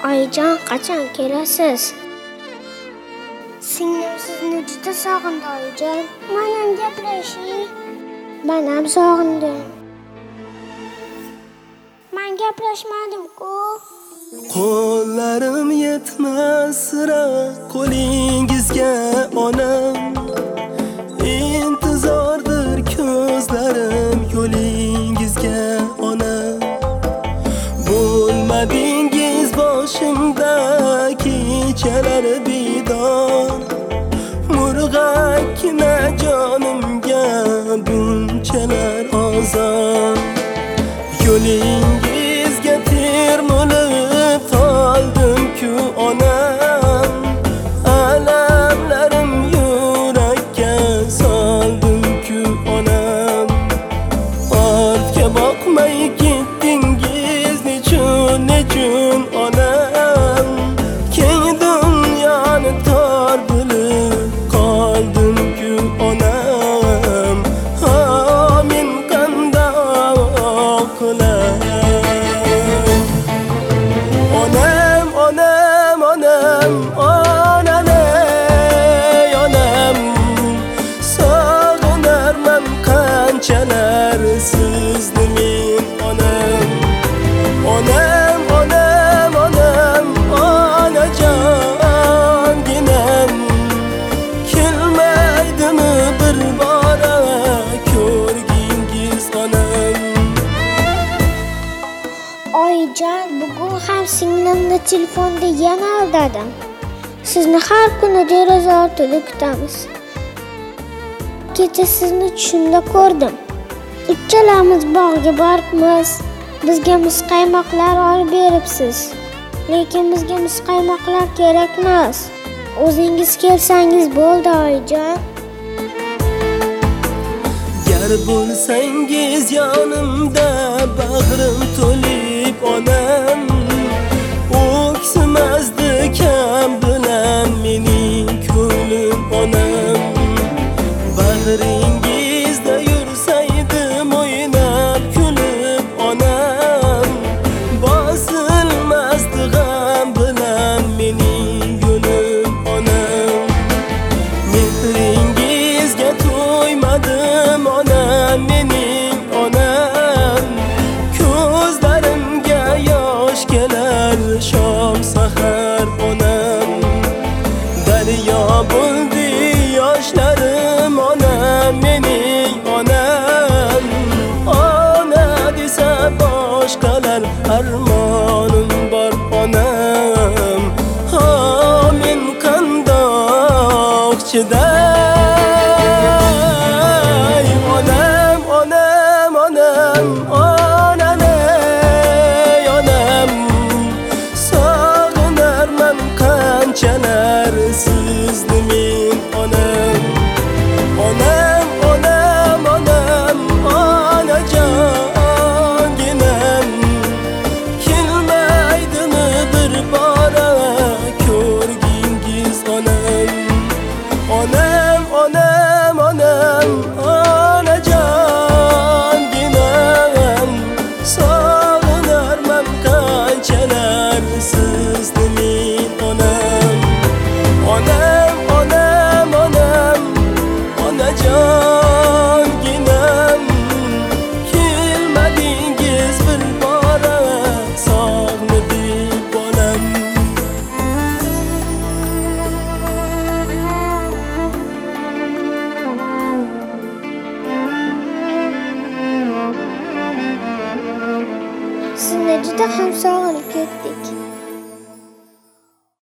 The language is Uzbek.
Oyijon, qachon kelasiz? Singlim sizni juda sog'indi, oyijon. Menam gaplashing. Men ham sog'indim. Men gaplashmadim-ku. Qo'llarim yetmas sira qo'lingizga onam. Intizordir ko'zlarim yo'lingizga onam. Bo'lmadingiz boshimda kechalar bedor. Murg'akkina jonimga bunchalar ozor. Yo'lingizga termulib qoldim-ku onam. Alamlarim yurakka soldim-ku onam. Ortga boqmay ketdingiz nechun onam. Keng dunyoni tor bilib qoldim-ku onam. Men qandoq qilay? Onam, sog'inarman qanchalar sizni men onam. Onajonginam, kelmaydimi bir bora ko'rgingiz onam? Oyijon, bugun ham singlimni telefonda yana aldadim. Sizni har kuni deraza ortida kutamiz. Kecha sizni tushimda ko'rdim. Uchalamiz bog'ga boribmiz. Bizga muzqaymoqlar olib beribsiz. Lekin bizga muzqaymoqlar kerak emas. O'zingiz kelsangiz bo'ldi, oyijon. Gar bo'lsangiz yonimda bag'rim to'lib onam. O'ksimazdi kam bilan mening ko'nglim onam. Bag'ringizda yursaydim o'ynab kulib onam. Bosilmasdi g'am bilan mening yo'lim onam. Mehringizga to'ymadim onam mening onam. Ko'zlarimga yosh kelar shom sahar onam. Daryo bo'ldi yoshlarim onam mening onam. Ona desa boshqalar armonim bor onam. Men qandoq chiday? Onam, onam. Sog'inarman qanchalar sizni men onam. Onajonginam, kelmaydimi bir bora ko'rgingiz onam? Onajonginam, sog'inarman qanchalar sizni men onam. Onajonginam, kelmadingiz bir bora sog'inib bolam. Sizni juda ham sog'inib ketdik.